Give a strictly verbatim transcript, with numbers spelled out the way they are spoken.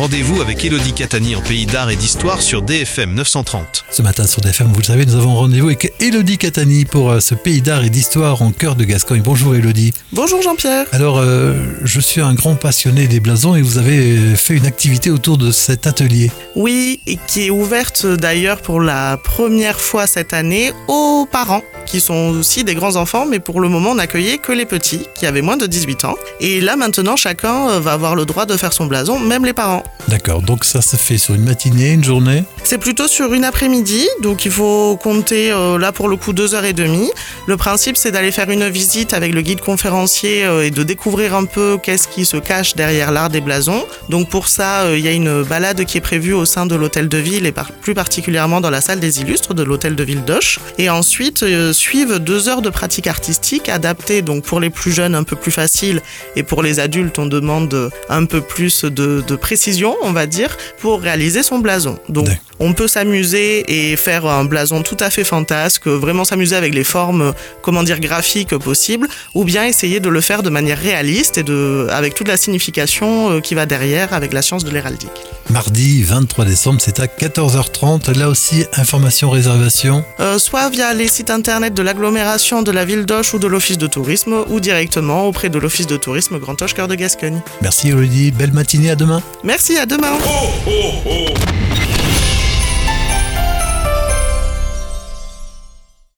Rendez-vous avec Élodie Catani en Pays d'Art et d'Histoire sur D F M neuf cent trente. Ce matin sur D F M, vous le savez, nous avons rendez-vous avec Élodie Catani pour ce Pays d'Art et d'Histoire en cœur de Gascogne. Bonjour Élodie. Bonjour Jean-Pierre. Alors, euh, je suis un grand passionné des blasons et vous avez fait une activité autour de cet atelier. Oui, et qui est ouverte d'ailleurs pour la première fois cette année aux parents, qui sont aussi des grands enfants, mais pour le moment on n'accueillait que les petits, qui avaient moins de dix-huit ans. Et là maintenant, chacun va avoir le droit de faire son blason, même les parents. D'accord, donc ça se fait sur une matinée, une journée ? C'est plutôt sur une après-midi, donc il faut compter euh, là pour le coup deux heures et demie. Le principe c'est d'aller faire une visite avec le guide conférencier euh, et de découvrir un peu qu'est-ce qui se cache derrière l'art des blasons. Donc pour ça, il euh, y a une balade qui est prévue au sein de l'hôtel de ville et par, plus particulièrement dans la salle des illustres de l'hôtel de ville d'Auch. Et ensuite euh, suivent deux heures de pratique artistique adaptée donc pour les plus jeunes un peu plus facile et pour les adultes on demande un peu plus de, de précision on va dire pour réaliser son blason. Donc D'accord. On peut s'amuser et faire un blason tout à fait fantasque, vraiment s'amuser avec les formes comment dire graphiques possibles ou bien essayer de le faire de manière réaliste et de, avec toute la signification qui va derrière avec la science de l'héraldique. Mardi vingt-trois décembre, c'est à quatorze heures trente. Là aussi, information, réservation euh, soit via les sites internet de l'agglomération de la ville d'Auch ou de l'office de tourisme ou directement auprès de l'office de tourisme Grand Auch Cœur de Gascogne. Merci Élodie, belle matinée, à demain. Merci, à demain. Oh, oh, oh.